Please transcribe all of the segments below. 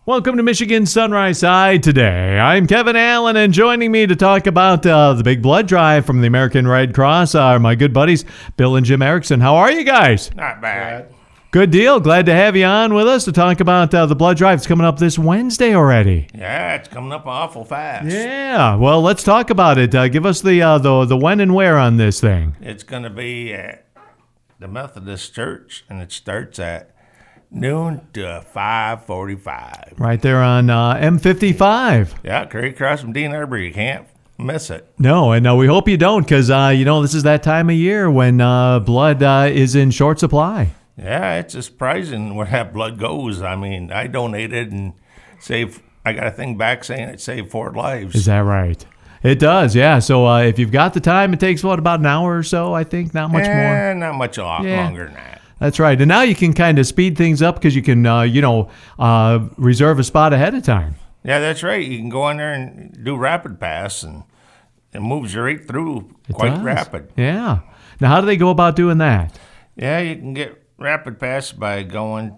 Welcome to Michigan Sunrise Side today. I'm Kevin Allen, and joining me to talk about the big blood drive from the American Red Cross are my good buddies, Bill and Jim Erickson. How are you guys? Not bad. Good deal. Glad to have you on with us to talk about the blood drive. It's coming up this Wednesday already. Yeah, it's coming up awful fast. Yeah. Well, let's talk about it. Give us the when and where on this thing. It's going to be at the Methodist Church, and it starts at noon to 5:45. Right there on M55. Yeah, right across from Dean Arbor. You can't miss it. No, and we hope you don't, because this is that time of year when blood is in short supply. Yeah, it's surprising where that blood goes. I mean, I donated and I got a thing back saying it saved 4 lives. Is that right? It does, yeah. So if you've got the time, it takes, about an hour or so, I think? Not much more? Not much longer than that. That's right. And now you can kind of speed things up because you can, reserve a spot ahead of time. Yeah, that's right. You can go in there and do rapid pass, and it moves you right through quite rapid. Yeah. Now, how do they go about doing that? Yeah, you can get rapid pass by calling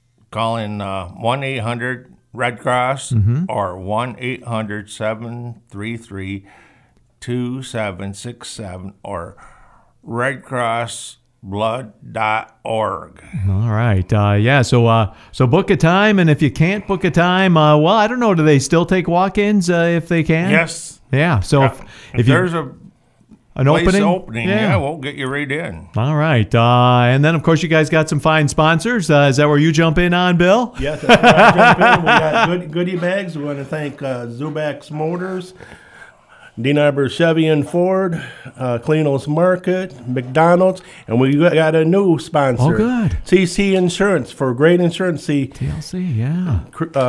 1-800-RED Cross or 1-800-733-2767 or redcrossblood.org. All right. So book a time, and if you can't book a time, I don't know, do they still take walk-ins if they can? Yes. Yeah. So if there's an opening, yeah, we'll get you right in. All right. And then, of course, you guys got some fine sponsors. Is that where you jump in on, Bill? Yes, that's where I jump in. We got goodie bags. We want to thank Zubax Motors, Dean Arbor Chevy and Ford, Cleano's Market, McDonald's, and we got a new sponsor. Oh, good. CC Insurance for great insurance. TLC, yeah.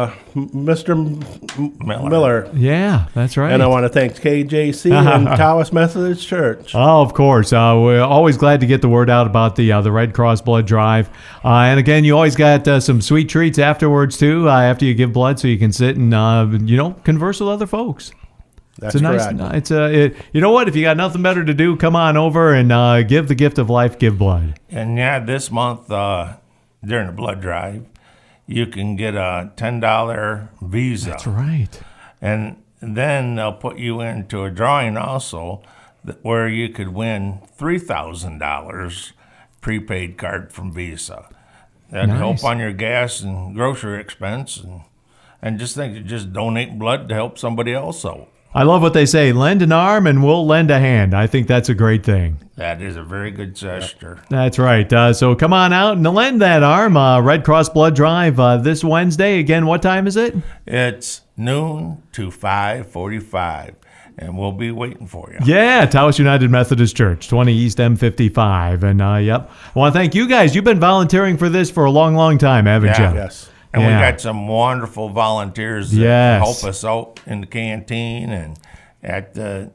Mr. Miller. Yeah, that's right. And I want to thank KJC and Tawas Methodist Church. Oh, of course. We're always glad to get the word out about the Red Cross Blood Drive. And again, you always got some sweet treats afterwards, too, after you give blood, so you can sit and, converse with other folks. That's correct. You know what? If you got nothing better to do, come on over and give the gift of life, give blood. And yeah, this month during the blood drive, you can get a $10 Visa. That's right. And then they'll put you into a drawing also where you could win $3,000 prepaid card from Visa. That'd help on your gas and grocery expense. And just donate blood to help somebody else out. I love what they say, lend an arm and we'll lend a hand. I think that's a great thing. That is a very good gesture. That's right. So come on out and lend that arm. Red Cross Blood Drive this Wednesday. Again, what time is it? It's noon to 5:45, and we'll be waiting for you. Yeah, Tawas United Methodist Church, 20 East M55. And, I want to thank you guys. You've been volunteering for this for a long, long time, haven't you? Yes. And we got some wonderful volunteers that help us out in the canteen and at the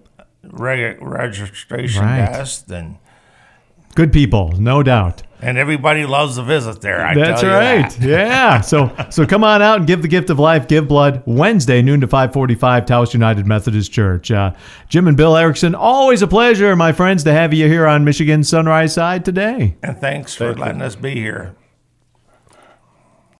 registration desk. And good people, no doubt. And everybody loves to visit there, That's tell you right. that. Yeah. So come on out and give the gift of life, give blood, Wednesday, noon to 5:45, Tawas United Methodist Church. Jim and Bill Erickson, always a pleasure, my friends, to have you here on Michigan Sunrise Side today. And thanks for letting us be here.